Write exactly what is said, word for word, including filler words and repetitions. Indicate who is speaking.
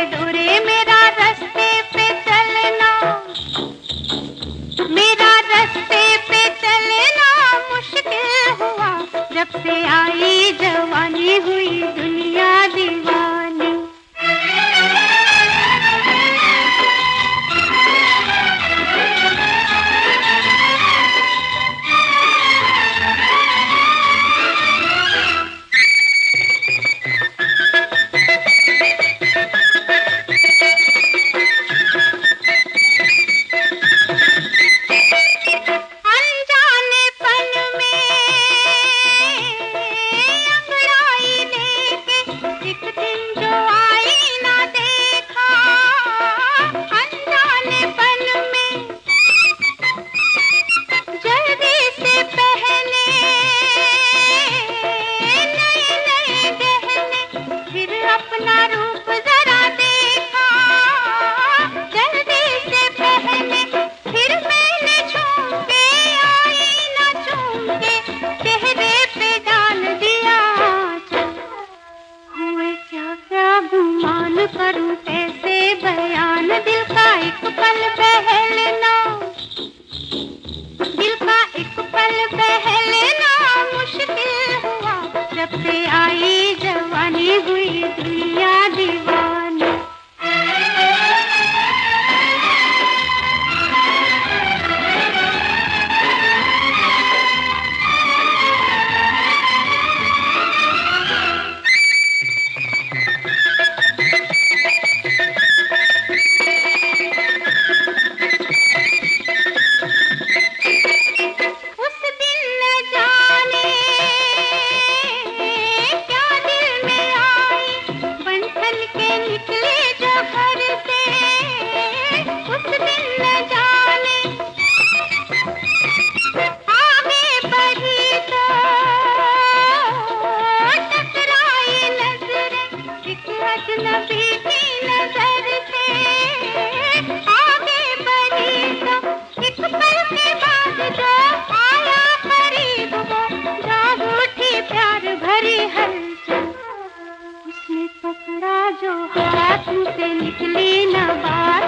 Speaker 1: डोरे मेरा रास्ते पे चलना, मेरा रास्ते पे चलना मुश्किल हुआ जब से आई जवानी, हुई दुनिया दीवानी। अपना रूप जरा देखा, जल्दी से पहने, फिर मैंने झूम के आईना चूम के चेहरे पे डाल दिया। हुए क्या क्या गुमान करूं, कैसे बयान, दिल का एक पल बहलना, दिल का एक पल बहलना मुश्किल हुआ जब से आई जवानी, हुई दुनिया दीवानी। उस दिन न जाने क्या दिल में आई, बंधन के निकले जो घर से, उस दिन न जाने आगे बढ़ी तो टकराई नजरें एक अजनबी की नजर से, आगे बढ़ी तो एक पल के बाद जो आया करीब वो, जाग उठी प्यार भरी हलचल, उसने पकड़ा जो हाथ से निकली न बात।